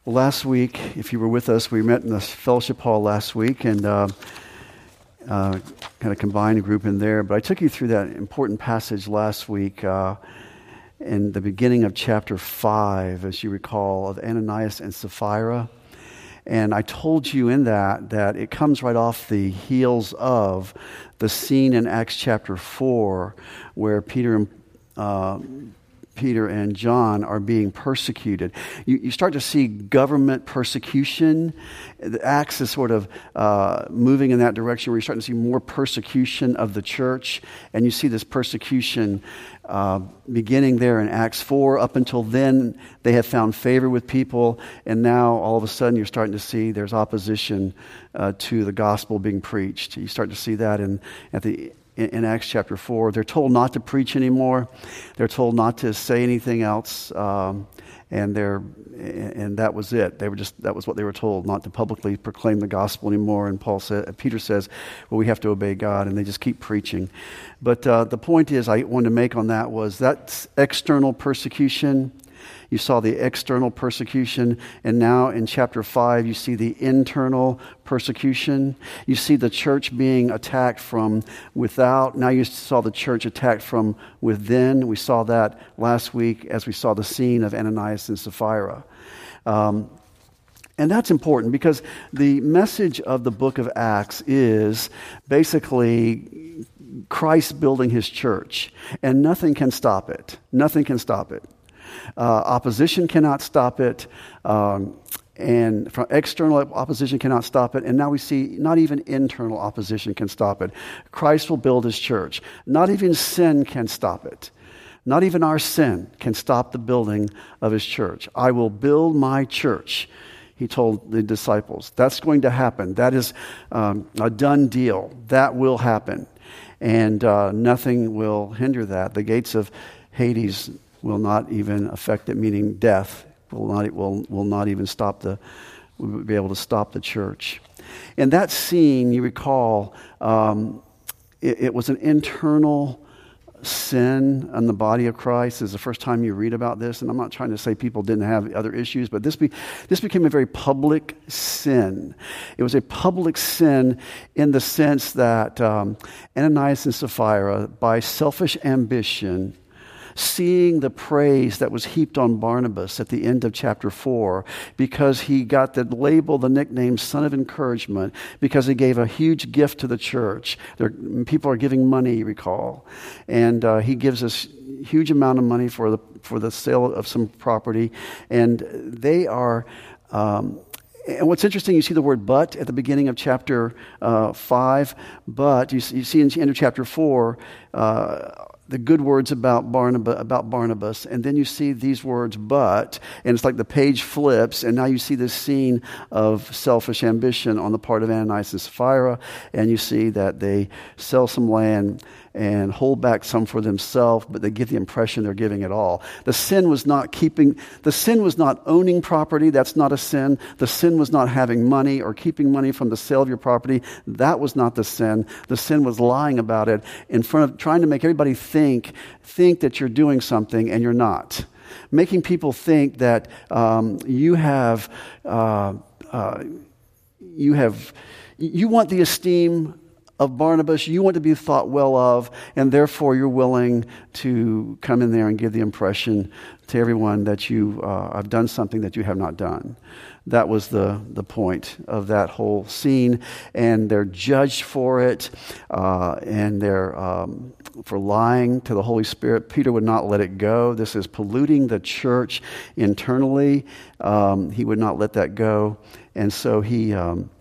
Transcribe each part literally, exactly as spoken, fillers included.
Well, last week, if you were with us, we met in the fellowship hall last week and uh, uh, kind of combined a group in there. But I took you through that important passage last week uh, in the beginning of chapter five, as you recall, of Ananias and Sapphira. And I told you in that that it comes right off the heels of the scene in Acts chapter four where Peter and uh, Peter and John are being persecuted. You, you start to see government persecution. The Acts is sort of uh, moving in that direction where you're starting to see more persecution of the church. And you see this persecution uh, beginning there in Acts four. Up until then, they have found favor with people. And now, all of a sudden, you're starting to see there's opposition uh, to the gospel being preached. You start to see that in, at the in Acts chapter four. They're told not to preach anymore. They're told not to say anything else. Um, and they're, and that was it. They were just, that was what they were told, not to publicly proclaim the gospel anymore. And Paul said, Peter says, well, we have to obey God, and they just keep preaching. But uh, the point is I wanted to make on that was that's external persecution. You saw the external persecution, and now in chapter five, you see the internal persecution. You see the church being attacked from without. Now you saw the church attacked from within. We saw that last week as we saw the scene of Ananias and Sapphira. Um, and that's important because the message of the book of Acts is basically Christ building his church, and nothing can stop it. Nothing can stop it. Uh, opposition cannot stop it, um, and from external opposition cannot stop it, and now we see not even internal opposition can stop it. Christ will build his church. Not even sin can stop it. Not even our sin can stop the building of his church. I will build my church, he told the disciples. That's going to happen. That is um, a done deal. That will happen, and uh, nothing will hinder that. The gates of Hades will not even affect it, meaning death will not will will not even stop the will be able to stop the church. In that scene, you recall, um, it, it was an internal sin on the body of Christ. This is the first time you read about this, and I'm not trying to say people didn't have other issues, but this be, this became a very public sin. It was a public sin in the sense that um, Ananias and Sapphira, by selfish ambition, seeing the praise that was heaped on Barnabas at the end of chapter four, because he got the label, the nickname, son of encouragement, because he gave a huge gift to the church. There, people are giving money, you recall. And uh, he gives this huge amount of money for the for the sale of some property. And they are... Um, And what's interesting, you see the word "but" at the beginning of chapter uh, five. But you see, you see in the end of chapter four uh, the good words about Barnabas, about Barnabas, and then you see these words "but," and it's like the page flips, and now you see this scene of selfish ambition on the part of Ananias and Sapphira, and you see that they sell some land and hold back some for themselves, but they give the impression they're giving it all. The sin was not keeping, the sin was not owning property. That's not a sin. The sin was not having money or keeping money from the sale of your property. That was not the sin. The sin was lying about it in front of, trying to make everybody think, think that you're doing something and you're not. Making people think that um, you have, uh, uh, you have, you want the esteem of Barnabas, you want to be thought well of, and therefore you're willing to come in there and give the impression to everyone that you uh, have done something that you have not done. That was the, the point of that whole scene, and they're judged for it, uh, and they're um, for lying to the Holy Spirit. Peter would not let it go. This is polluting the church internally. Um, he would not let that go, and so he... Um,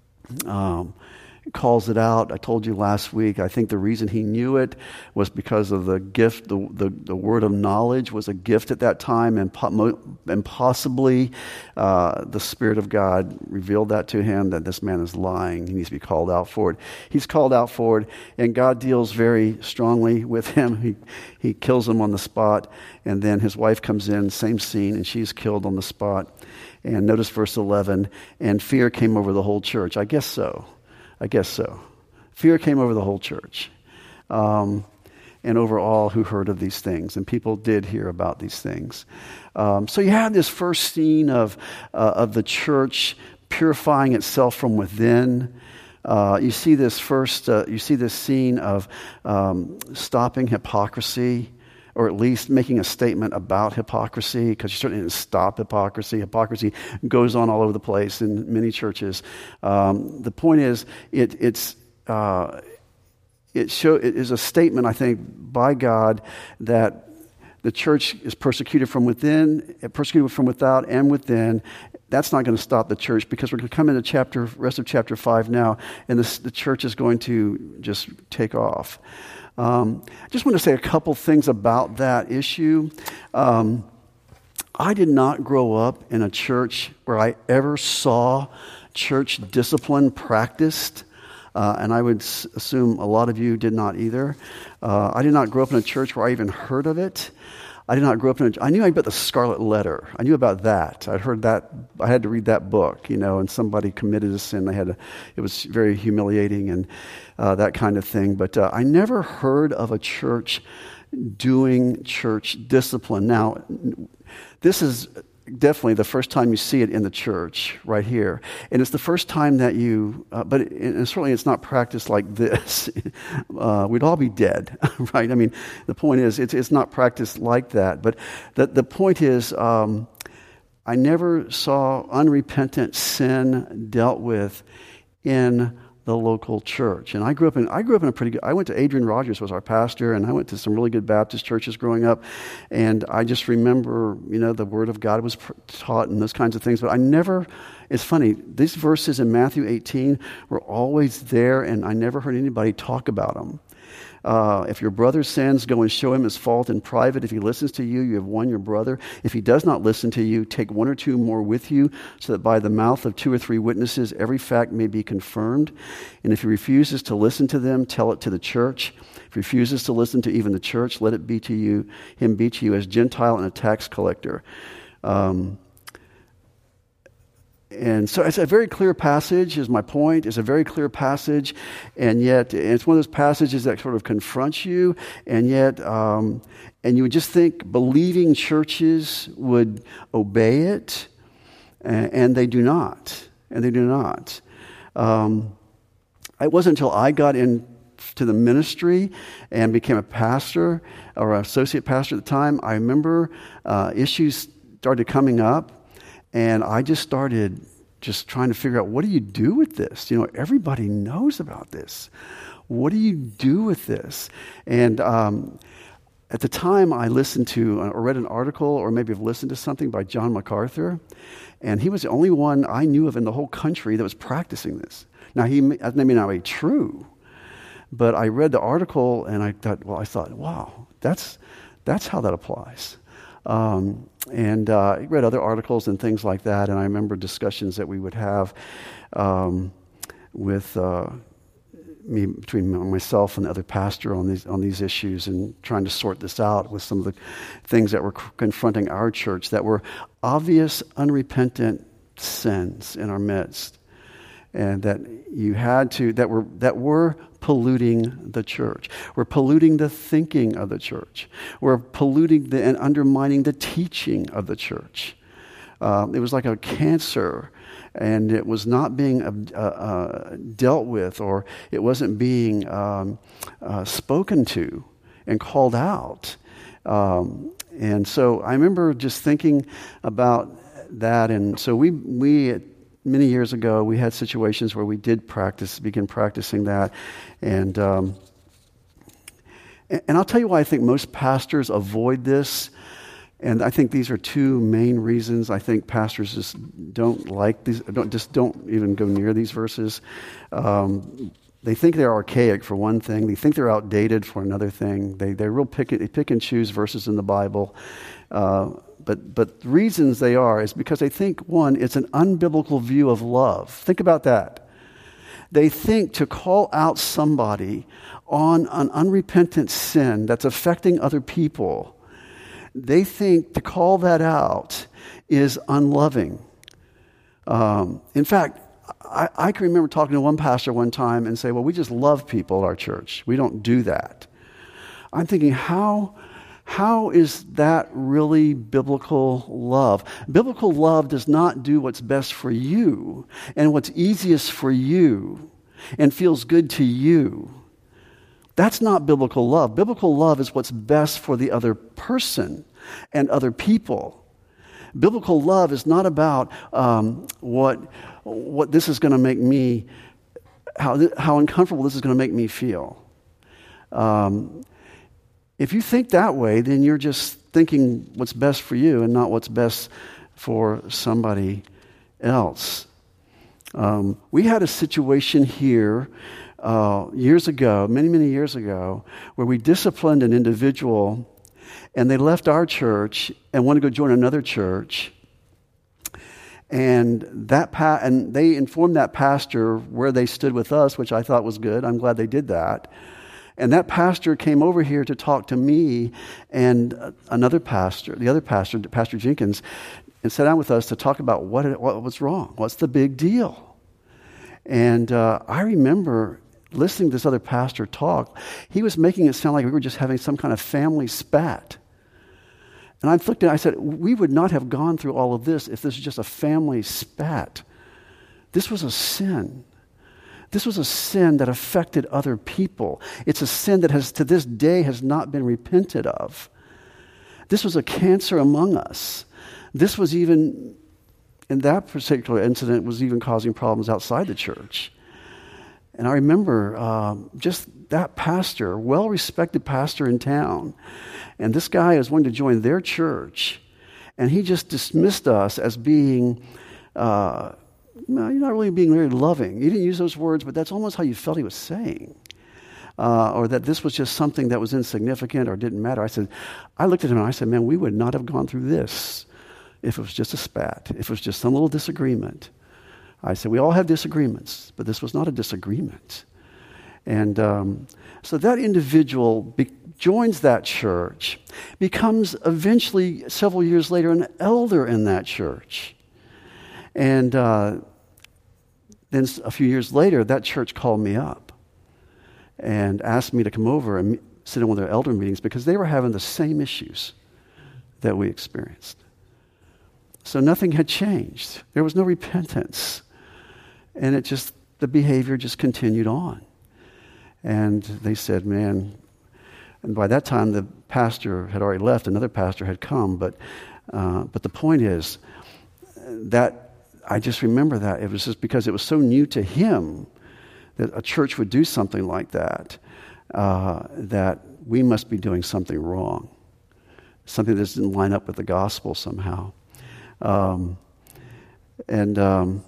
um, calls it out. I told you last week, I think the reason he knew it was because of the gift, the, the, the word of knowledge was a gift at that time, and, po- and possibly uh, the Spirit of God revealed that to him, that this man is lying. He needs to be called out for it. He's called out for it, and God deals very strongly with him. He, he kills him on the spot, and then his wife comes in, same scene, and she's killed on the spot. And notice verse eleven, and fear came over the whole church. I guess so. I guess so. Fear came over the whole church. Um, and over all who heard of these things. And people did hear about these things. Um, so you have this first scene of uh, of the church purifying itself from within. Uh, you see this first, uh, you see this scene of um, stopping hypocrisy, or at least making a statement about hypocrisy, because you certainly didn't stop hypocrisy. Hypocrisy goes on all over the place in many churches. Um, the point is, it, it's uh, it show it is a statement, I think, by God that the church is persecuted from within, persecuted from without and within. That's not going to stop the church, because we're going to come into chapter, rest of chapter five now, and this, the church is going to just take off. Um, I just want to say a couple things about that issue. Um, I did not grow up in a church where I ever saw church discipline practiced, uh, and I would s- assume a lot of you did not either. Uh, I did not grow up in a church where I even heard of it. I did not grow up in a, I knew about the Scarlet Letter. I knew about that. I'd heard that. I had to read that book, you know, and somebody committed a sin. They had to, it was very humiliating and uh, that kind of thing. But uh, I never heard of a church doing church discipline. Now, this is definitely the first time you see it in the church right here. And it's the first time that you, uh, but it, and certainly it's not practiced like this. uh, we'd all be dead, right? I mean, the point is, it's, it's not practiced like that. But the, the point is, um, I never saw unrepentant sin dealt with in the local church. And I grew up in I grew up in a pretty good, I went to Adrian Rogers was our pastor, and I went to some really good Baptist churches growing up. And I just remember, you know, the Word of God was taught and those kinds of things. But I never, it's funny, these verses in Matthew eighteen were always there, and I never heard anybody talk about them. Uh, if your brother sins, go and show him his fault in private. If he listens to you, you have won your brother. If he does not listen to you, take one or two more with you, so that by the mouth of two or three witnesses, every fact may be confirmed. And if he refuses to listen to them, tell it to the church. If he refuses to listen to even the church, let it be to you, him be to you as Gentile and a tax collector. Um, And so it's a very clear passage, is my point. It's a very clear passage, and yet it's one of those passages that sort of confronts you, and yet, um, and you would just think believing churches would obey it, and, and they do not, and they do not. Um, it wasn't until I got into the ministry and became a pastor, or an associate pastor at the time, I remember uh, issues started coming up. And I just started just trying to figure out, what do you do with this? You know, everybody knows about this. What do you do with this? And um, at the time, I listened to or read an article, or maybe have listened to something by John MacArthur, and he was the only one I knew of in the whole country that was practicing this. Now, he that may not be true, but I read the article, and I thought, well, I thought, wow, that's that's how that applies. Um, and uh, I read other articles and things like that, and I remember discussions that we would have um, with uh, me between myself and the other pastor on these on these issues, and trying to sort this out with some of the things that were confronting our church that were obvious, unrepentant sins in our midst, and that you had to that were that were polluting the church. We're polluting the thinking of the church. We're polluting the, and undermining the teaching of the church. Um, it was like a cancer, and it was not being uh, uh, dealt with, or it wasn't being um, uh, spoken to and called out. Um, and so I remember just thinking about that, and so we we. Many years ago, we had situations where we did practice, begin practicing that. And um, and I'll tell you why I think most pastors avoid this. And I think these are two main reasons. I think pastors just don't like these, don't just don't even go near these verses. Um, they think they're archaic for one thing. They think they're outdated for another thing. They they real pick they pick and choose verses in the Bible. Uh, But but the reasons they are is because they think, one, it's an unbiblical view of love. Think about that. They think to call out somebody on an unrepentant sin that's affecting other people, they think to call that out is unloving. Um, in fact, I, I can remember talking to one pastor one time and say, well, we just love people at our church. We don't do that. I'm thinking, how, how is that really biblical love? Biblical love does not do what's best for you and what's easiest for you and feels good to you. That's not biblical love. Biblical love is what's best for the other person and other people. Biblical love is not about um, what what this is going to make me, how th- how uncomfortable this is going to make me feel. Um, if you think that way, then you're just thinking what's best for you and not what's best for somebody else. Um, we had a situation here uh, years ago, many, many years ago, where we disciplined an individual, and they left our church and wanted to go join another church. And that pa- and they informed that pastor where they stood with us, which I thought was good. I'm glad they did that. And that pastor came over here to talk to me and another pastor, the other pastor, Pastor Jenkins, and sat down with us to talk about what, what was wrong. What's the big deal? And uh, I remember listening to this other pastor talk. He was making it sound like we were just having some kind of family spat. And I looked at it, I said, we would not have gone through all of this if this was just a family spat. This was a sin. This was a sin that affected other people. It's a sin that has, to this day, has not been repented of. This was a cancer among us. This was even, in that particular incident, was even causing problems outside the church. And I remember um, just that pastor, well-respected pastor in town, and this guy is wanting to join their church, and he just dismissed us as being, uh, no, you're not really being very loving. He didn't use those words, but that's almost how you felt he was saying. Uh, or that this was just something that was insignificant or didn't matter. I said, I looked at him and I said, man, we would not have gone through this if it was just a spat, if it was just some little disagreement. I said, we all have disagreements, but this was not a disagreement. And um, so that individual be- joins that church, becomes eventually, several years later, an elder in that church. And uh, then a few years later, that church called me up and asked me to come over and sit in one of their elder meetings because they were having the same issues that we experienced. So nothing had changed. There was no repentance. And it just, the behavior just continued on. And they said, man, and by that time the pastor had already left, another pastor had come, but uh, but the point is that I just remember that. It was just because it was so new to him that a church would do something like that, uh, that we must be doing something wrong, something that doesn't line up with the gospel somehow. Um, and um,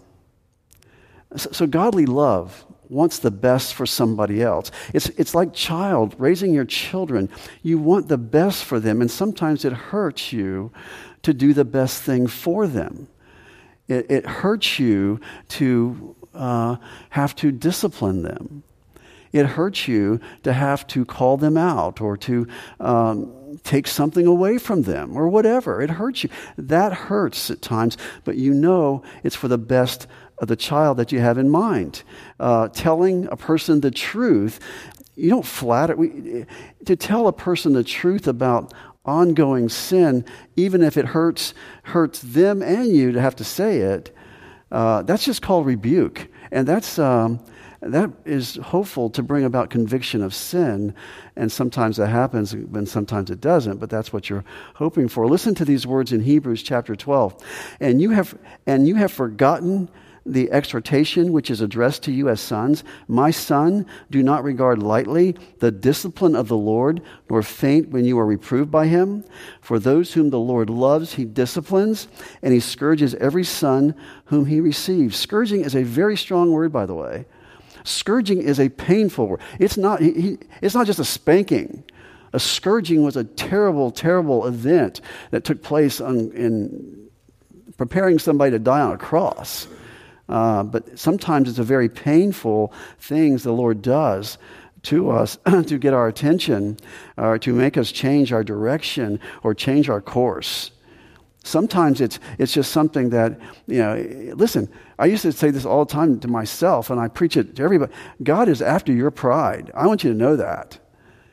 so, so godly love wants the best for somebody else. It's it's like child raising your children. You want the best for them, and sometimes it hurts you to do the best thing for them. It, it hurts you to uh, have to discipline them. It hurts you to have to call them out or to um, take something away from them or whatever. It hurts you. That hurts at times, but you know it's for the best of the child that you have in mind. Uh, telling a person the truth, you don't flatter. We, to tell a person the truth about ongoing sin, even if it hurts hurts them and you to have to say it, uh, that's just called rebuke. And that's um, that is hopeful to bring about conviction of sin. And sometimes that happens, and sometimes it doesn't, but that's what you're hoping for. Listen to these words in Hebrews chapter twelve. And you have and you have forgotten the exhortation which is addressed to you as sons. My son, do not regard lightly the discipline of the Lord, nor faint when you are reproved by him. For those whom the Lord loves, he disciplines, and he scourges every son whom he receives. Scourging is a very strong word, by the way. Scourging is a painful word. It's not, he, he, it's not just a spanking. A scourging was a terrible, terrible event that took place on, in preparing somebody to die on a cross. Uh, but sometimes it's a very painful things the Lord does to us to get our attention or to make us change our direction or change our course. Sometimes it's it's just something that, you know, listen, I used to say this all the time to myself, and I preach it to everybody. God is after your pride. I want you to know that.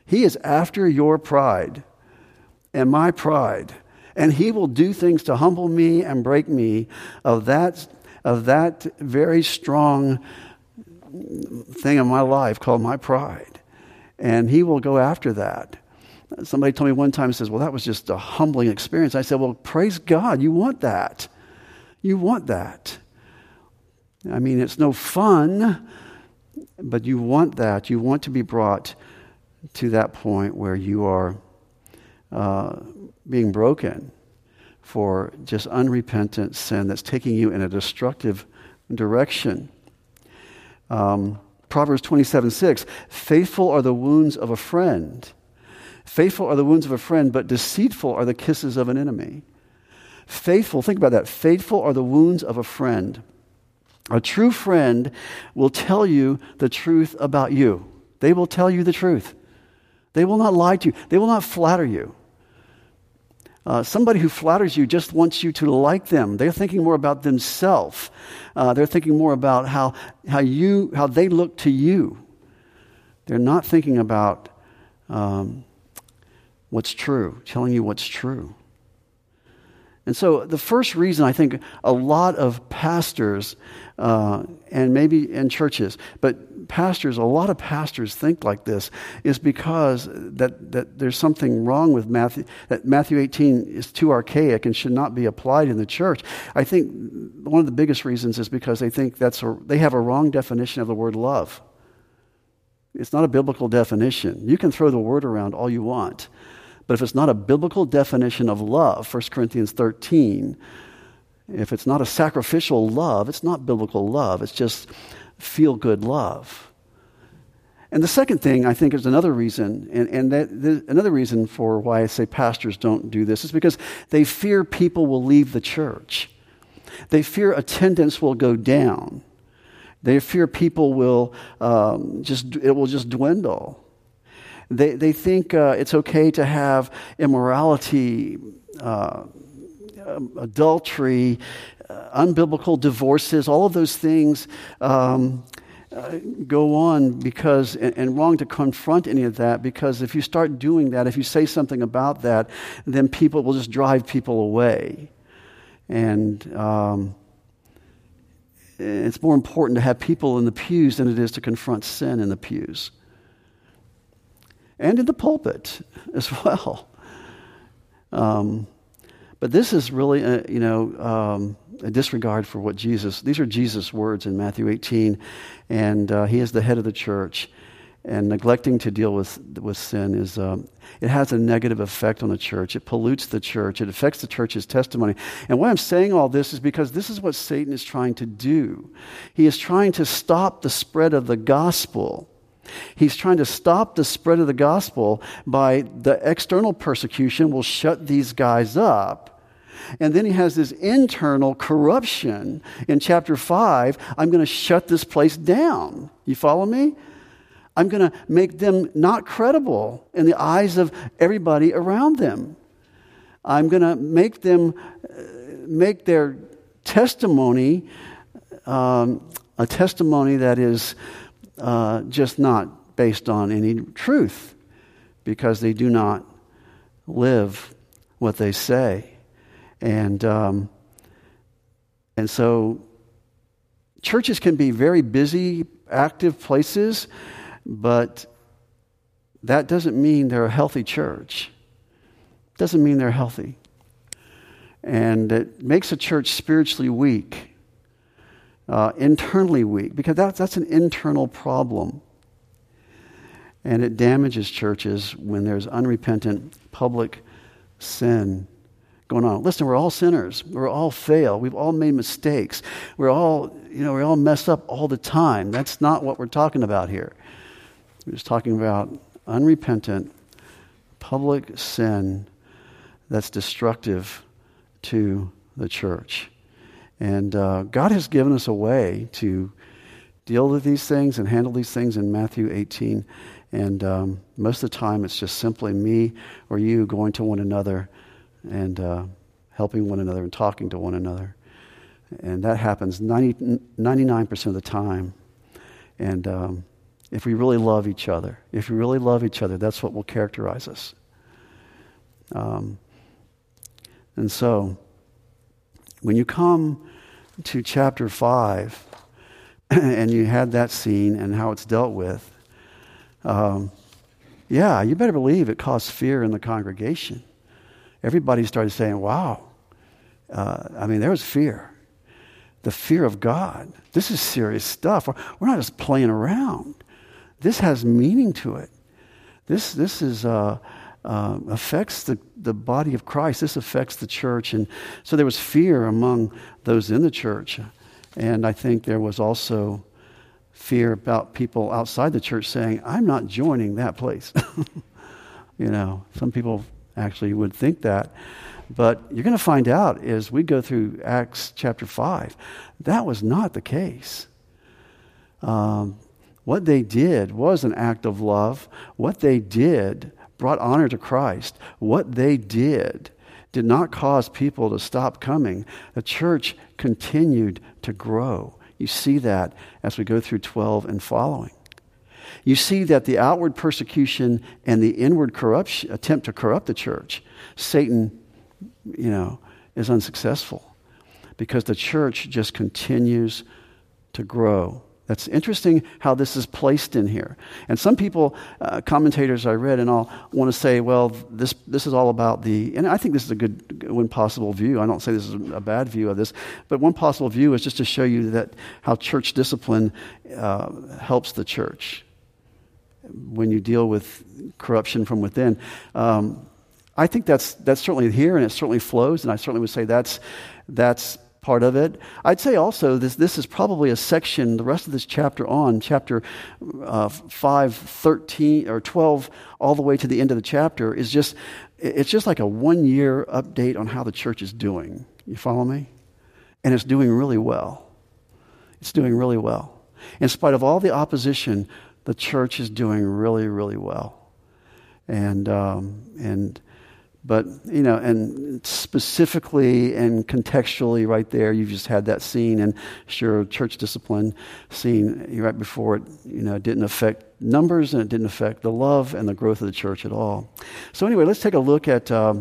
He is after your pride and my pride. And he will do things to humble me and break me of that, of that very strong thing in my life called my pride. And he will go after that. Somebody told me one time, says, well, that was just a humbling experience. I said, well, praise God, you want that. You want that. I mean, it's no fun, but you want that. You want to be brought to that point where you are uh, being broken for just unrepentant sin that's taking you in a destructive direction. Um, Proverbs twenty-seven six, faithful are the wounds of a friend. Faithful are the wounds of a friend, but deceitful are the kisses of an enemy. Faithful, think about that. Faithful are the wounds of a friend. A true friend will tell you the truth about you. They will tell you the truth. They will not lie to you. They will not flatter you. Uh, somebody who flatters you just wants you to like them. They're thinking more about themselves. Uh, they're thinking more about how how you how they look to you. They're not thinking about um, what's true, telling you what's true. And so the first reason I think a lot of pastors, uh, and maybe in churches, but pastors, a lot of pastors think like this, is because that, that there's something wrong with Matthew, that Matthew eighteen is too archaic and should not be applied in the church. I think one of the biggest reasons is because they think that's a, they have a wrong definition of the word love. It's not a biblical definition. You can throw the word around all you want. But if it's not a biblical definition of love, First Corinthians thirteen, if it's not a sacrificial love, it's not biblical love. It's just feel-good love. And the second thing, I think, is another reason, and, and that, the, another reason for why I say pastors don't do this is because they fear people will leave the church. They fear attendance will go down. They fear people will um, just, it will just dwindle. They they think uh, it's okay to have immorality, uh, adultery, uh, unbiblical divorces, all of those things um, uh, go on because, and, and wrong to confront any of that, because if you start doing that, if you say something about that, then people will just drive people away. And um, it's more important to have people in the pews than it is to confront sin in the pews. And in the pulpit as well. Um, but this is really, a, you know, um, a disregard for what Jesus, these are Jesus' words in Matthew eighteen, and uh, he is the head of the church, and neglecting to deal with with sin is, um, it has a negative effect on the church. It pollutes the church. It affects the church's testimony. And why I'm saying all this is because this is what Satan is trying to do. He is trying to stop the spread of the gospel. He's trying to stop the spread of the gospel by the external persecution will shut these guys up. And then he has this internal corruption in chapter five. I'm going to shut this place down. You follow me? I'm going to make them not credible in the eyes of everybody around them. I'm going to make them make their testimony um, a testimony that is Uh, just not based on any truth, because they do not live what they say. And um, and so churches can be very busy, active places, but that doesn't mean they're a healthy church. Doesn't mean they're healthy. And it makes a church spiritually weak. Uh, internally weak, because that, that's an internal problem. And it damages churches when there's unrepentant public sin going on. Listen, we're all sinners. We're all fail. We've all made mistakes. We're all, you know, we all mess up all the time. That's not what we're talking about here. We're just talking about unrepentant public sin that's destructive to the church. And uh, God has given us a way to deal with these things and handle these things in Matthew eighteen. And um, most of the time, it's just simply me or you going to one another and uh, helping one another and talking to one another. And that happens ninety, ninety-nine percent of the time. And um, If we really love each other. If we really love each other, that's what will characterize us. Um, and so, when you come to chapter five, and you had that scene and how it's dealt with, um, yeah, you better believe it caused fear in the congregation. Everybody started saying, wow. Uh, I mean, there was fear. The fear of God. This is serious stuff. We're, we're not just playing around. This has meaning to it. This this is uh, uh, affects the, the body of Christ. This affects the church. And so there was fear among those in the church. And I think there was also fear about people outside the church saying, I'm not joining that place. You know, some people actually would think that. But you're going to find out as we go through Acts chapter five, that was not the case. Um, what they did was an act of love. What they did brought honor to Christ. What they did did not cause people to stop coming. The church continued to grow. You see that as we go through twelve and following. You see that the outward persecution and the inward corruption, attempt to corrupt the church, Satan, you know, is unsuccessful because the church just continues to grow. That's interesting how this is placed in here. And some people, uh, commentators I read and all, want to say, well, this this is all about the, and I think this is a good, one possible view. I don't say this is a bad view of this, but one possible view is just to show you that how church discipline uh, helps the church when you deal with corruption from within. Um, I think that's that's certainly here, and it certainly flows, and I certainly would say that's that's part of it. I'd say also this this is probably a section, the rest of this chapter on, chapter uh, five, thirteen, or twelve, all the way to the end of the chapter, is just, it's just like a one-year update on how the church is doing. You follow me? And it's doing really well. It's doing really well. In spite of all the opposition, the church is doing really, really well. And um, and But, you know, and specifically and contextually right there, you've just had that scene, and sure, church discipline scene right before it, you know, didn't affect numbers, and it didn't affect the love and the growth of the church at all. So anyway, let's take a look at um,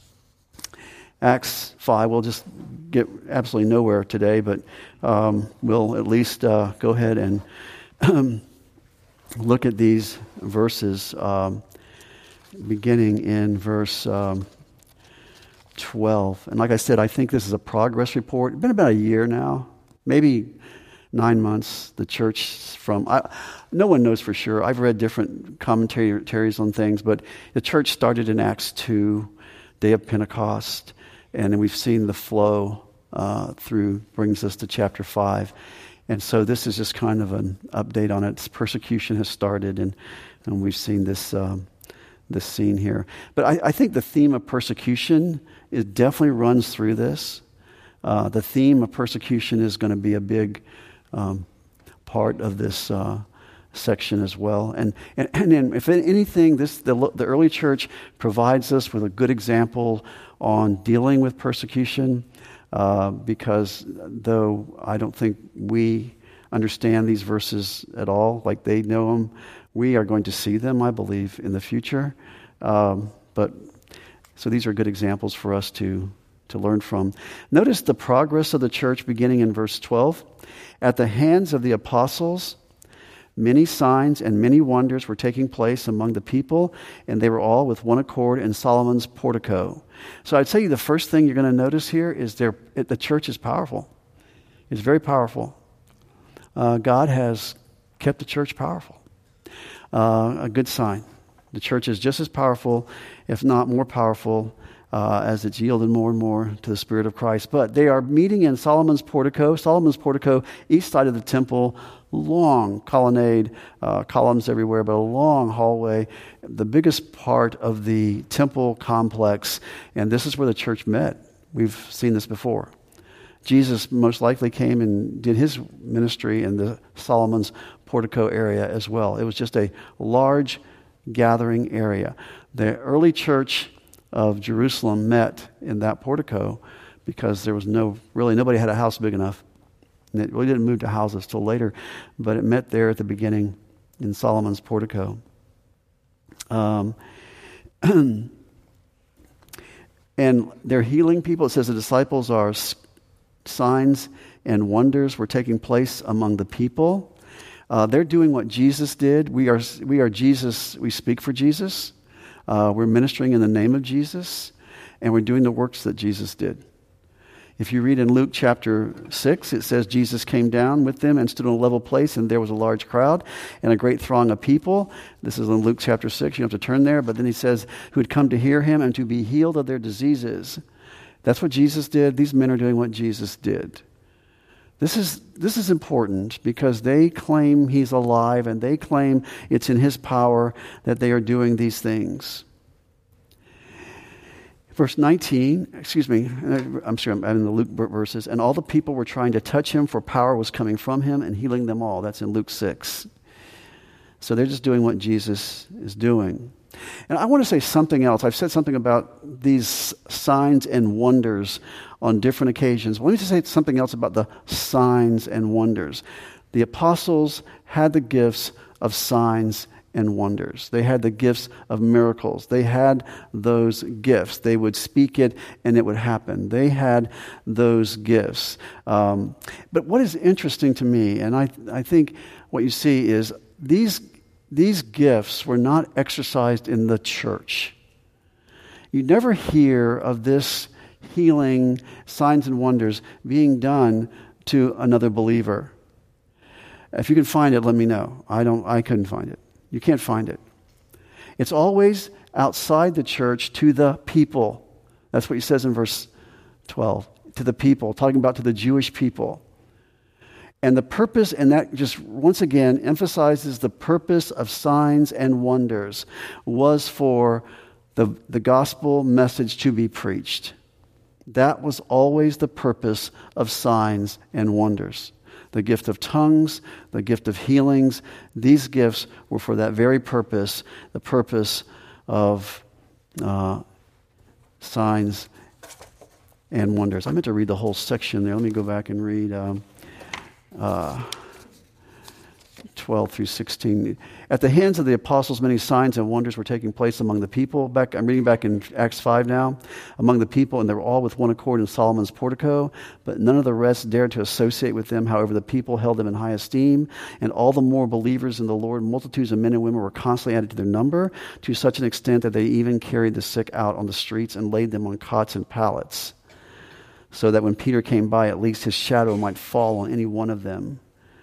Acts five. We'll just get absolutely nowhere today, but um, we'll at least uh, go ahead and um, look at these verses. Um, beginning in verse um, twelve. And like I said, I think this is a progress report. It's been about a year now, maybe nine months, the church from, I, no one knows for sure. I've read different commentaries on things, but the church started in Acts two, day of Pentecost, and then we've seen the flow uh, through, brings us to chapter five. And so this is just kind of an update on it. Persecution has started, and, and we've seen this um, this scene here. But I, I think the theme of persecution it definitely runs through this. Uh, the theme of persecution is going to be a big um, part of this uh, section as well. And, and and if anything, this the, the early church provides us with a good example on dealing with persecution, uh, because though I don't think we understand these verses at all, like they know them, we are going to see them, I believe, in the future. Um, but so these are good examples for us to, to learn from. Notice the progress of the church beginning in verse twelve. At the hands of the apostles, many signs and many wonders were taking place among the people, and they were all with one accord in Solomon's portico. So I'd say the first thing you're going to notice here is there, it, the church is powerful. It's very powerful. Uh, God has kept the church powerful. Uh, a good sign. The church is just as powerful, if not more powerful, uh, as it's yielded more and more to the Spirit of Christ. But they are meeting in Solomon's portico. Solomon's portico, east side of the temple, long colonnade, uh, columns everywhere, but a long hallway, the biggest part of the temple complex. And this is where the church met. We've seen this before. Jesus most likely came and did his ministry in the Solomon's portico area as well. It was just a large gathering area. The early church of Jerusalem met in that portico because there was no, really nobody had a house big enough. And it really didn't move to houses till later, but it met there at the beginning in Solomon's portico. Um, and they're healing people. It says the disciples are signs and wonders were taking place among the people. Uh, they're doing what Jesus did. We are we are Jesus. We speak for Jesus. Uh, we're ministering in the name of Jesus, and we're doing the works that Jesus did. If you read in Luke chapter six, it says Jesus came down with them and stood on a level place, and there was a large crowd and a great throng of people. This is in Luke chapter six. You don't have to turn there, but then he says, who had come to hear him and to be healed of their diseases. That's what Jesus did. These men are doing what Jesus did. This is this is important because they claim he's alive and they claim it's in his power that they are doing these things. Verse nineteen, excuse me, I'm sure I'm in the Luke verses, and all the people were trying to touch him, for power was coming from him and healing them all. That's in Luke six. So they're just doing what Jesus is doing. And I want to say something else. I've said something about these signs and wonders on different occasions. Let me just say something else about the signs and wonders. The apostles had the gifts of signs and wonders. They had the gifts of miracles. They had those gifts. They would speak it and it would happen. They had those gifts. Um, but what is interesting to me, and I, I think what you see is these These gifts were not exercised in the church. You never hear of this healing, signs and wonders being done to another believer. If you can find it, let me know. I don't. I couldn't find it. You can't find it. It's always outside the church to the people. That's what he says in verse twelve. To the people, talking about to the Jewish people. And the purpose, and that just once again emphasizes the purpose of signs and wonders, was for the, the gospel message to be preached. That was always the purpose of signs and wonders. The gift of tongues, the gift of healings, these gifts were for that very purpose, the purpose of uh, signs and wonders. I meant to read the whole section there. Let me go back and read... Um, Uh, twelve through sixteen. At the hands of the apostles, many signs and wonders were taking place among the people. Back, I'm reading back in Acts five now. Among the people, and they were all with one accord in Solomon's portico, but none of the rest dared to associate with them. However, the people held them in high esteem, and all the more believers in the Lord. Multitudes of men and women were constantly added to their number, to such an extent that they even carried the sick out on the streets and laid them on cots and pallets, so that when Peter came by, at least his shadow might fall on any one of them.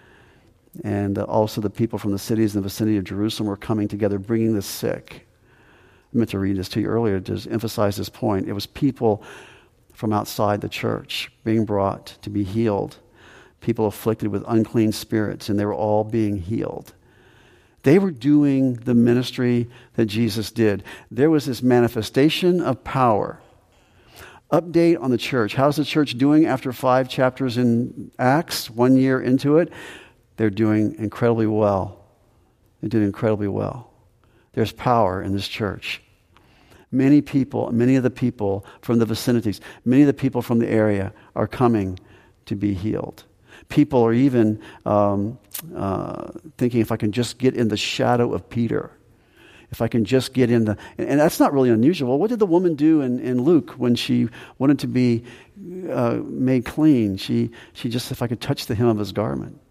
And uh, also the people from the cities in the vicinity of Jerusalem were coming together, bringing the sick. I meant to read this to you earlier to emphasize this point. It was people from outside the church being brought to be healed. People afflicted with unclean spirits, and they were all being healed. They were doing the ministry that Jesus did. There was this manifestation of power. Update on the church. How's the church doing after five chapters in Acts, one year into it? They're doing incredibly well. They did incredibly well. There's power in this church. Many people, many of the people from the vicinities, many of the people from the area are coming to be healed. People are even um, uh, thinking, if I can just get in the shadow of Peter, if I can just get in the... And that's not really unusual. What did the woman do in, in Luke when she wanted to be uh, made clean? She she just, if I could touch the hem of his garment.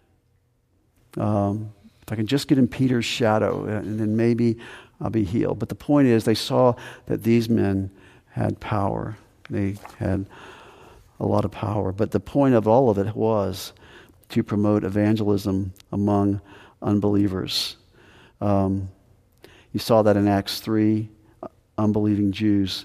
Um, if I can just get in Peter's shadow, and then maybe I'll be healed. But the point is, they saw that these men had power. They had a lot of power. But the point of all of it was to promote evangelism among unbelievers. Um You saw that in Acts three, unbelieving Jews,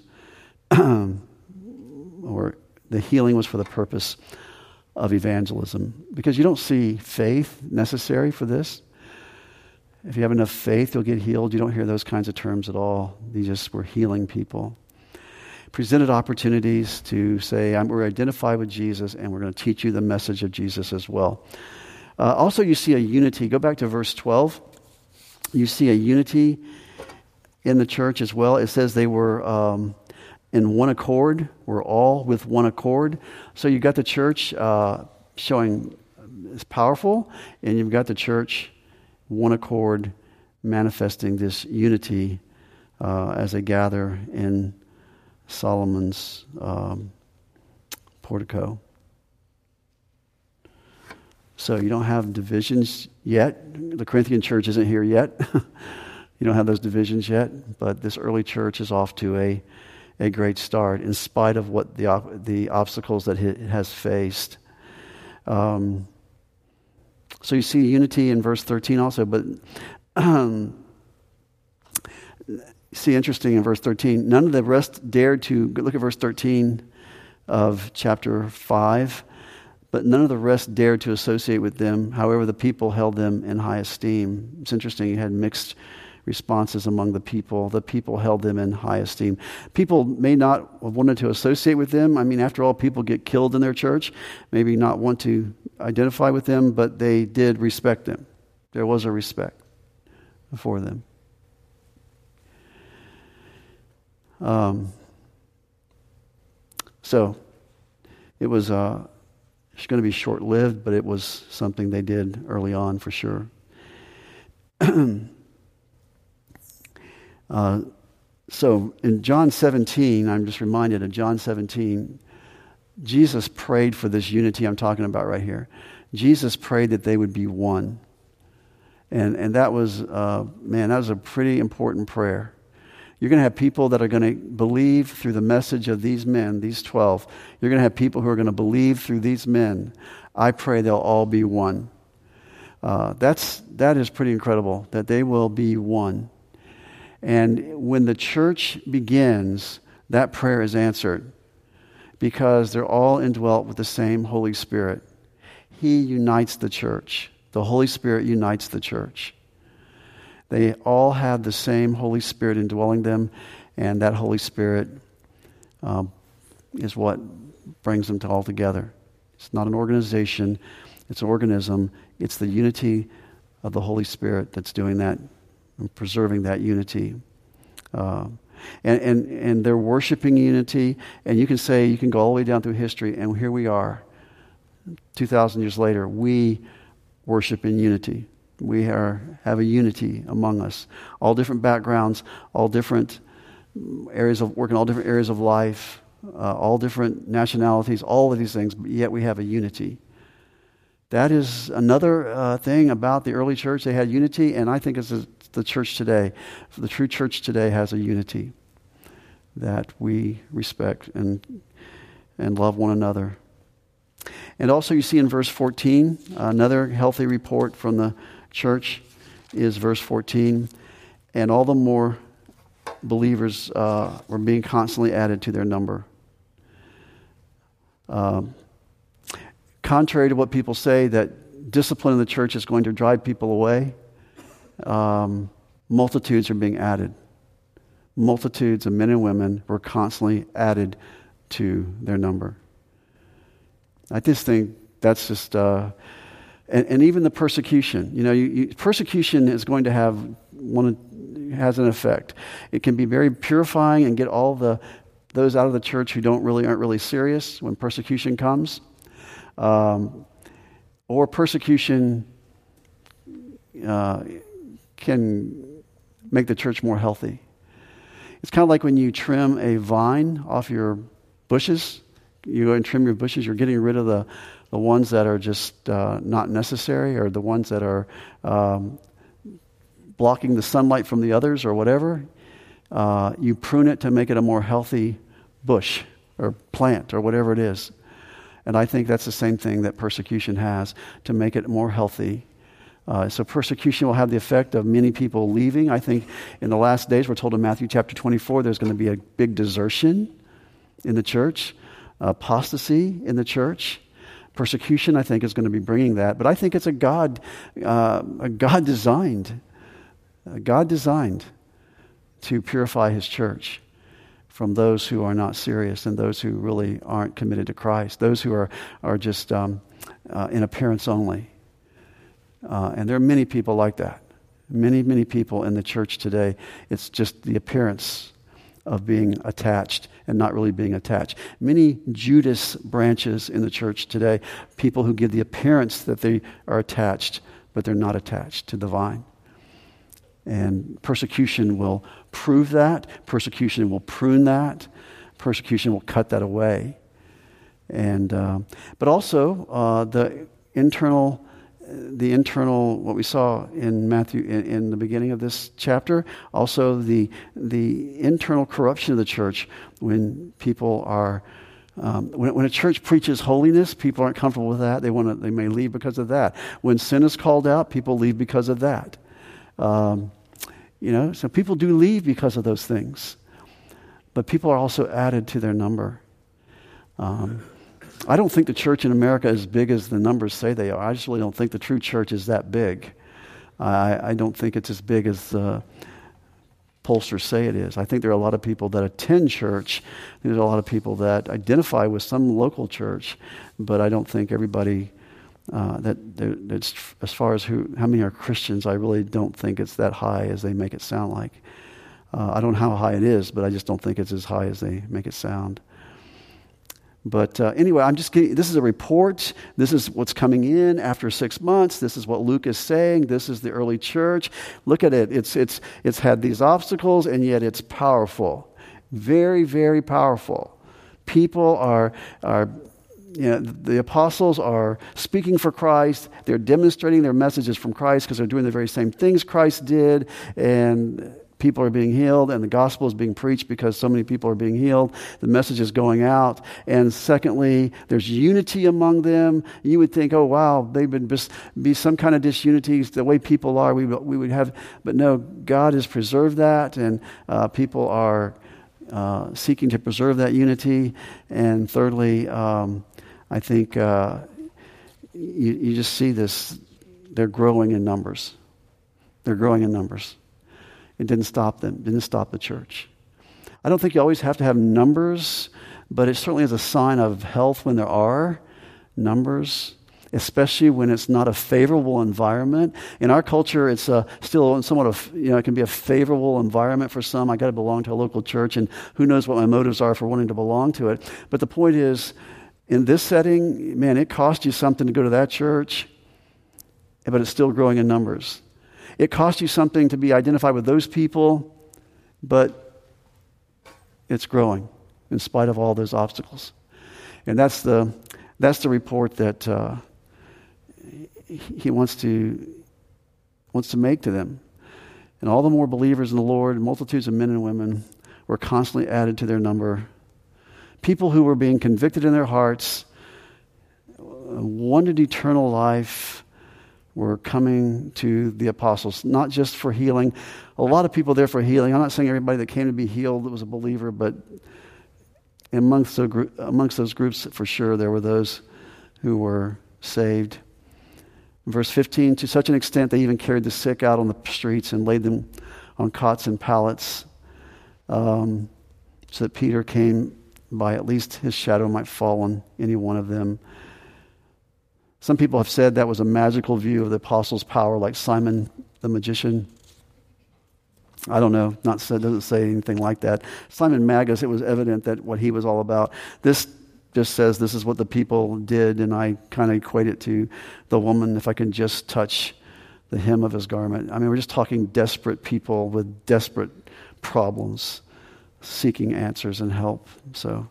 or the healing was for the purpose of evangelism. Because you don't see faith necessary for this. If you have enough faith, you'll get healed. You don't hear those kinds of terms at all. They just were healing people. Presented opportunities to say, I'm, we're identified with Jesus, and we're going to teach you the message of Jesus as well. Uh, also, you see a unity. Go back to verse twelve. You see a unity in the church as well. It says they were um, in one accord. We're all with one accord. So you've got the church uh, showing it's powerful, and you've got the church one accord, manifesting this unity uh, as they gather in Solomon's um, portico. So you don't have divisions yet. The Corinthian church isn't here yet. You don't have those divisions yet, but this early church is off to a, a great start in spite of what the the obstacles that it has faced. Um, so you see unity in verse thirteen also, but um, see interesting in verse thirteen, none of the rest dared to, look at verse thirteen of chapter five, but none of the rest dared to associate with them. However, the people held them in high esteem. It's interesting, you had mixed responses among the people. The people held them in high esteem. People may not have wanted to associate with them. I mean, after all, people get killed in their church. Maybe not want to identify with them, but they did respect them. There was a respect for them. Um, so, it was uh, it's going to be short-lived, but it was something they did early on for sure. Uh, so in John seventeen, I'm just reminded of John seventeen, Jesus prayed for this unity I'm talking about right here. Jesus prayed that they would be one. And and that was, uh, man, that was a pretty important prayer. You're going to have people that are going to believe through the message of these men, these twelve. You're going to have people who are going to believe through these men. I pray they'll all be one. Uh, that's that is pretty incredible, that they will be one. And when the church begins, that prayer is answered because they're all indwelt with the same Holy Spirit. He unites the church. The Holy Spirit unites the church. They all have the same Holy Spirit indwelling them, and that Holy Spirit um, is what brings them to all together. It's not an organization. It's an organism. It's the unity of the Holy Spirit that's doing that and preserving that unity. Uh, and, and, and they're worshiping unity, and you can say, you can go all the way down through history, and here we are, two thousand years later, we worship in unity. We are have a unity among us. All different backgrounds, all different areas of work in all different areas of life, uh, all different nationalities, all of these things, but yet we have a unity. That is another uh, thing about the early church. They had unity, and I think it's the church today. The true church today has a unity that we respect and and love one another. And also you see in verse fourteen, another healthy report from the church is verse fourteen, and all the more believers uh, were being constantly added to their number. Um, contrary to what people say, that discipline in the church is going to drive people away, um, multitudes are being added. Multitudes of men and women were constantly added to their number. I just think that's just, uh, and, and even the persecution. You know, you, you, persecution is going to have one has an effect. It can be very purifying and get all the those out of the church who don't really aren't really serious when persecution comes, um, or persecution uh, can make the church more healthy. It's kind of like when you trim a vine off your bushes. You go and trim your bushes, you're getting rid of the, the ones that are just uh, not necessary, or the ones that are um, blocking the sunlight from the others or whatever. Uh, you prune it to make it a more healthy bush or plant or whatever it is. And I think that's the same thing that persecution has, to make it more healthy. Uh, so persecution will have the effect of many people leaving. I think in the last days, we're told in Matthew chapter twenty-four, there's going to be a big desertion in the church. Apostasy in the church. Persecution, I think, is going to be bringing that. But I think it's a God, uh, a God designed, a God designed to purify His church from those who are not serious and those who really aren't committed to Christ. Those who are are just um, uh, in appearance only. Uh, and there are many people like that. Many, many people in the church today. It's just the appearance of being attached and not really being attached. Many Judas branches in the church today, people who give the appearance that they are attached, but they're not attached to the vine. And persecution will prove that. Persecution will prune that. Persecution will cut that away. And uh, but also uh, the internal, the internal what we saw in Matthew in, in the beginning of this chapter. Also the the internal corruption of the church when people are. Um, when, when a church preaches holiness, people aren't comfortable with that. They want to. They may leave because of that. When sin is called out, people leave because of that. Um, you know, so people do leave because of those things, but people are also added to their number. Um, I don't think the church in America is as big as the numbers say they are. I just really don't think the true church is that big. I, I don't think it's as big as the pollsters say it is. I think there are a lot of people that attend church. There's a lot of people that identify with some local church, but I don't think everybody uh, that that's as far as who how many are Christians. I really don't think it's that high as they make it sound like. Uh, I don't know how high it is, but I just don't think it's as high as they make it sound. But uh, anyway, I'm just getting, this is a report. This is what's coming in after six months. This is what Luke is saying. This is the early church. Look at it. It's it's it's had these obstacles, and yet it's powerful. Very, very powerful. People are are you know, the apostles are speaking for Christ. They're demonstrating their messages from Christ because they're doing the very same things Christ did, and people are being healed, and the gospel is being preached because so many people are being healed. The message is going out. And secondly, there's unity among them. You would think, oh, wow, they would be some kind of disunity. The way people are, we, we would have. But no, God has preserved that, and uh, people are uh, seeking to preserve that unity. And thirdly, um, I think uh, you, you just see this. They're growing in numbers. They're growing in numbers. It didn't stop them. It didn't stop the church. I don't think you always have to have numbers, but it certainly is a sign of health when there are numbers, especially when it's not a favorable environment. In our culture, it's a, still somewhat of, you know, it can be a favorable environment for some. I got to belong to a local church, and who knows what my motives are for wanting to belong to it. But the point is, in this setting, man, it cost you something to go to that church, but it's still growing in numbers. It cost you something to be identified with those people, but it's growing in spite of all those obstacles. And that's the that's the report that uh, he wants to wants to make to them. And all the more believers in the Lord, multitudes of men and women were constantly added to their number. People who were being convicted in their hearts, wanted eternal life, were coming to the apostles, not just for healing. A lot of people there for healing. I'm not saying everybody that came to be healed was a believer, but amongst, the group, amongst those groups, for sure, there were those who were saved. Verse fifteen, to such an extent they even carried the sick out on the streets and laid them on cots and pallets, um, so that Peter came by, at least his shadow might fall on any one of them. Some people have said that was a magical view of the apostles' power, like Simon the magician. I don't know. Not said, doesn't say anything like that. Simon Magus, it was evident that what he was all about. This just says this is what the people did, and I kind of equate it to the woman, if I can just touch the hem of his garment. I mean, we're just talking desperate people with desperate problems, seeking answers and help. So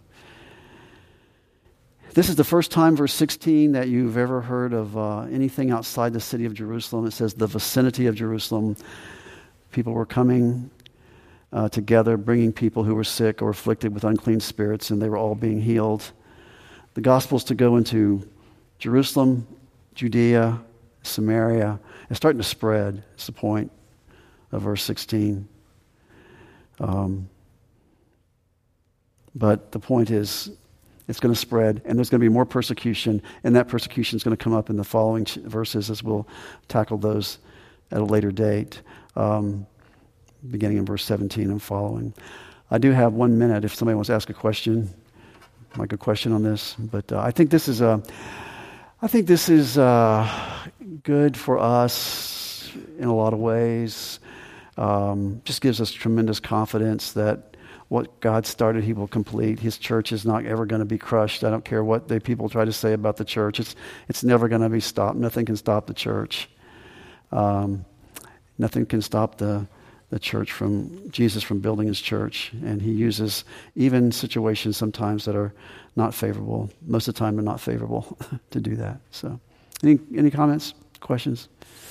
this is the first time, verse sixteen, that you've ever heard of uh, anything outside the city of Jerusalem. It says the vicinity of Jerusalem. People were coming uh, together, bringing people who were sick or afflicted with unclean spirits, and they were all being healed. The gospel is to go into Jerusalem, Judea, Samaria. It's starting to spread. It's the point of verse sixteen. Um, but the point is, it's going to spread, and there's going to be more persecution, and that persecution is going to come up in the following verses as we'll tackle those at a later date, um, beginning in verse seventeen and following. I do have one minute if somebody wants to ask a question, like a question on this, but uh, I think this is a, I think this is uh, good for us in a lot of ways. Um, just gives us tremendous confidence that what God started, He will complete. His church is not ever going to be crushed. I don't care what the people try to say about the church. It's it's never going to be stopped. Nothing can stop the church. Um, nothing can stop the the church from, Jesus from building his church. And he uses even situations sometimes that are not favorable. Most of the time they're not favorable to do that. So any any comments, questions?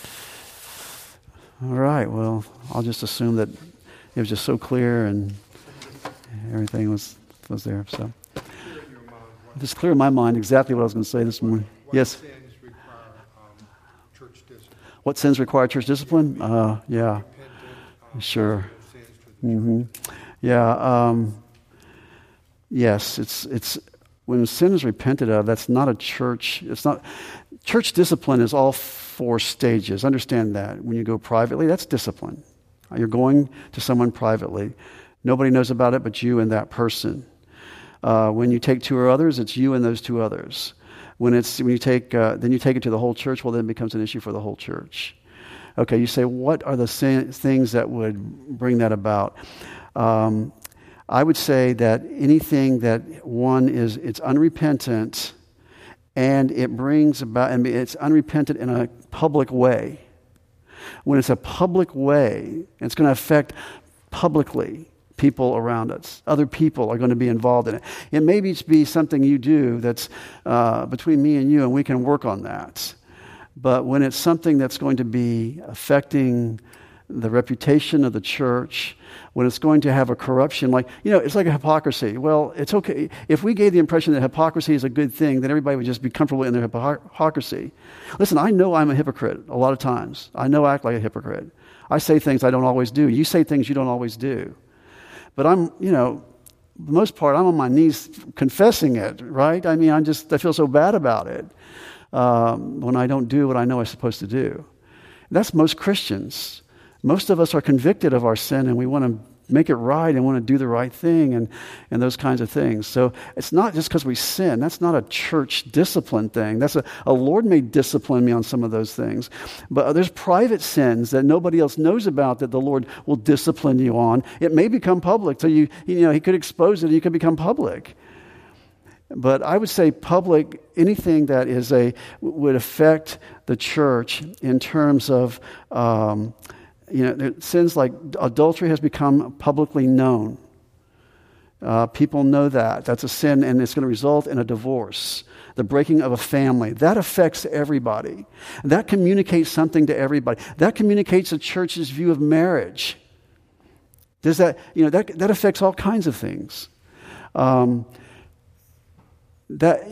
All right, well, I'll just assume that it was just so clear and everything was was there. So just clear in my mind exactly what I was going to say this morning. What Yes? sins require um, church discipline? What sins require church discipline? Uh, yeah, Repentant, um, sure. sins to the hmm Yeah. Um, yes, it's it's when sin is repented of. That's not a church. It's not church discipline. Is all four stages. Understand that when you go privately, that's discipline. You're going to someone privately. Nobody knows about it but you and that person. Uh, when you take two or others, it's you and those two others. When it's when you take uh, then you take it to the whole church. Well, then it becomes an issue for the whole church. Okay, you say, what are the sin- things that would bring that about? Um, I would say that anything that one is, it's unrepentant, and it brings about, and it's unrepentant in a public way. When it's a public way, it's going to affect publicly people around us. Other people are going to be involved in it. It may be something you do that's uh, between me and you, and we can work on that. But when it's something that's going to be affecting the reputation of the church, when it's going to have a corruption, like, you know, it's like a hypocrisy. Well, it's okay. If we gave the impression that hypocrisy is a good thing, then everybody would just be comfortable in their hypocrisy. Listen, I know I'm a hypocrite a lot of times. I know I act like a hypocrite. I say things I don't always do. You say things you don't always do. But I'm, you know, for the most part, I'm on my knees confessing it, right? I mean, I just, I feel so bad about it. Um, when I don't do what I know I'm supposed to do. That's most Christians. Most of us are convicted of our sin and we want to make it right and want to do the right thing and, and those kinds of things. So it's not just because we sin. That's not a church discipline thing. That's a, a Lord may discipline me on some of those things. But there's private sins that nobody else knows about that the Lord will discipline you on. It may become public. So you, you know, he could expose it and you could become public. But I would say public, anything that is a would affect the church in terms of, um, you know, sins like adultery has become publicly known. Uh, people know that. That's a sin, and it's going to result in a divorce, the breaking of a family. That affects everybody. That communicates something to everybody. That communicates the church's view of marriage. Does that, you know, that, that affects all kinds of things. Um That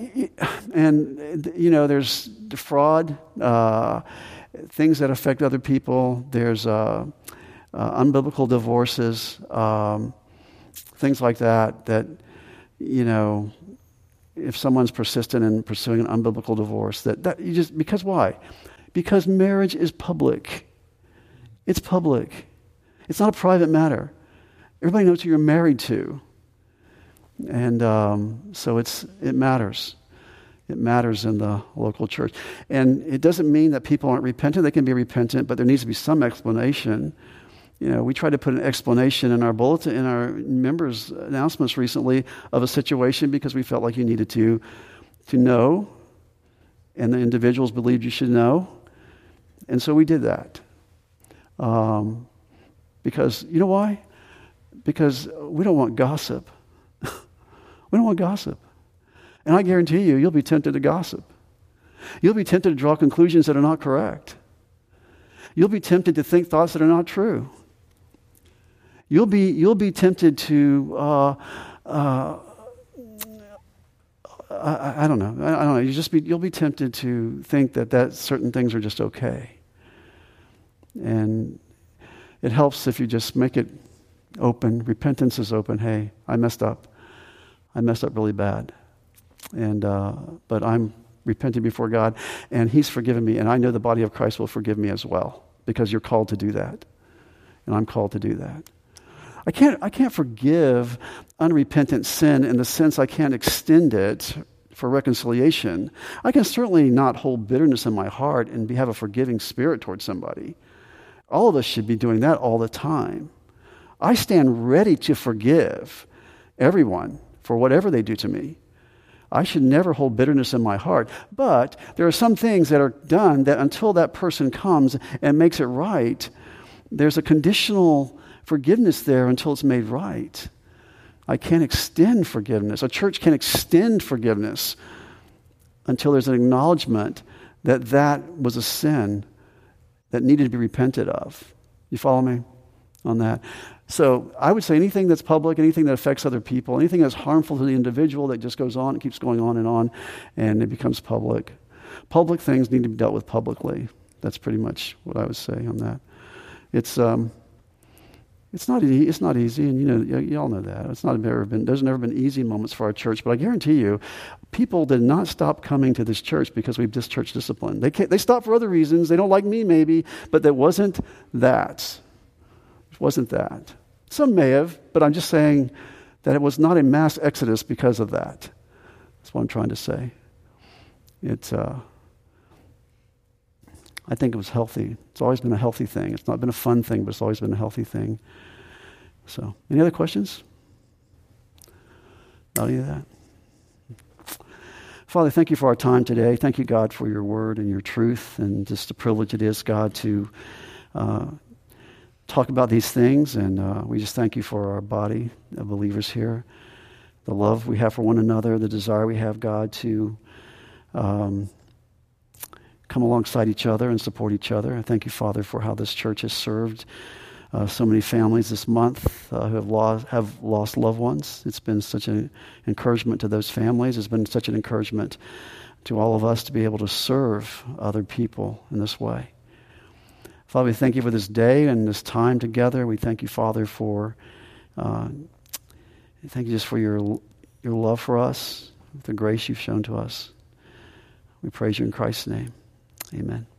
and you know, there's fraud, uh, things that affect other people. There's uh, uh, unbiblical divorces, um, things like that. That you know, if someone's persistent in pursuing an unbiblical divorce, that that you just because why? Because marriage is public. It's public. It's not a private matter. Everybody knows who you're married to. And um, so it's it matters. It matters in the local church. And it doesn't mean that people aren't repentant. They can be repentant, but there needs to be some explanation. You know, we tried to put an explanation in our bulletin, in our members' announcements recently of a situation because we felt like you needed to, to know, and the individuals believed you should know. And so we did that. Um, because, you know why? Because we don't want gossip. We don't want gossip. And I guarantee you, you'll be tempted to gossip. You'll be tempted to draw conclusions that are not correct. You'll be tempted to think thoughts that are not true. You'll be you'll be tempted to uh, uh, I, I don't know. I, I don't know. You just be you'll be tempted to think that that certain things are just okay. And it helps if you just make it open. Repentance is open. Hey, I messed up. I messed up really bad, and uh, but I'm repenting before God, and He's forgiven me, and I know the body of Christ will forgive me as well, because you're called to do that, and I'm called to do that. I can't I can't forgive unrepentant sin in the sense I can't extend it for reconciliation. I can certainly not hold bitterness in my heart and be, have a forgiving spirit towards somebody. All of us should be doing that all the time. I stand ready to forgive everyone for whatever they do to me. I should never hold bitterness in my heart. But there are some things that are done that until that person comes and makes it right, there's a conditional forgiveness there until it's made right. I can't extend forgiveness. A church can't extend forgiveness until there's an acknowledgement that that was a sin that needed to be repented of. You follow me on that? So I would say anything that's public, anything that affects other people, anything that's harmful to the individual that just goes on and keeps going on and on and it becomes public. Public things need to be dealt with publicly. That's pretty much what I would say on that. It's um, it's not e- it's not easy, and you know y- you all know that. It's not never been there's never been easy moments for our church, but I guarantee you, people did not stop coming to this church because we've just church discipline. They can't, they stopped for other reasons. They don't like me maybe, but that wasn't that. It wasn't that. Some may have, but I'm just saying that it was not a mass exodus because of that. That's what I'm trying to say. It, uh, I think it was healthy. It's always been a healthy thing. It's not been a fun thing, but it's always been a healthy thing. So, any other questions? Not any of that? Father, thank you for our time today. Thank you, God, for your word and your truth and just the privilege it is, God, to uh, talk about these things, and uh, we just thank you for our body of believers here, the love we have for one another, the desire we have, God, to um, come alongside each other and support each other. I thank you, Father, for how this church has served uh, so many families this month uh, who have lost, have lost loved ones. It's been such an encouragement to those families. It's been such an encouragement to all of us to be able to serve other people in this way. Father, we thank you for this day and this time together. We thank you, Father, for uh, thank you just for your your love for us, the grace you've shown to us. We praise you in Christ's name. Amen.